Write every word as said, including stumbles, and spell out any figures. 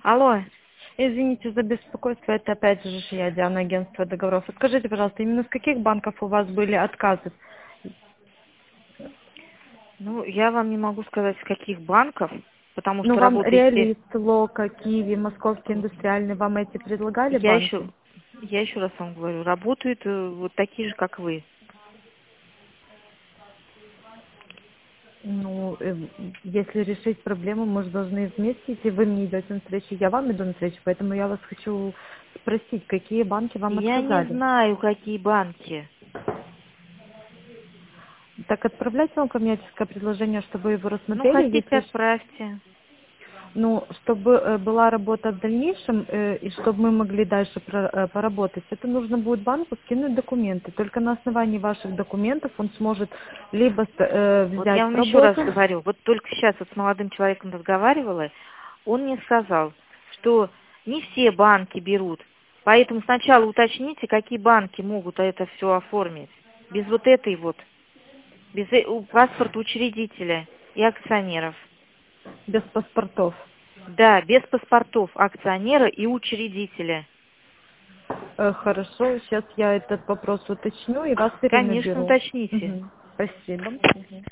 Алло, Извините за беспокойство, это опять же я, Диана, агентство договоров. Скажите, пожалуйста, именно с каких банков у вас были отказы? ну я вам не могу сказать, с каких банков, потому Ну, что вам работаете... Реалист, Лока, Киви, Московский индустриальный, вам эти предлагали Я еще, банки? я еще раз вам говорю, работают э, вот такие же, как вы. Ну, э, если решить проблему, мы же должны вместе идти. Вы мне идете на встречу, я вам иду на встречу, поэтому я вас хочу спросить, какие банки вам Я не отказали? знаю, какие банки. Так отправлять вам коммерческое предложение, чтобы его Ну, рассмотрели, хотите, если ж- отправьте. ну, чтобы э, была работа в дальнейшем, э, и чтобы мы могли дальше про- э, поработать, это нужно будет банку скинуть документы. Только на основании ваших документов он сможет либо с- э, Вот я взять в вам еще раз работу. говорю, вот только сейчас вот с молодым человеком разговаривала, он мне сказал, что не все банки берут, поэтому сначала уточните, какие банки могут это все оформить. Без вот этой вот, без э- у- паспорта учредителя и акционеров. Без паспортов. Да, без паспортов акционера и учредителя. Э, Хорошо, сейчас я этот вопрос уточню и вас Конечно, перенаберу. уточните. Мгм. Спасибо. Мгм.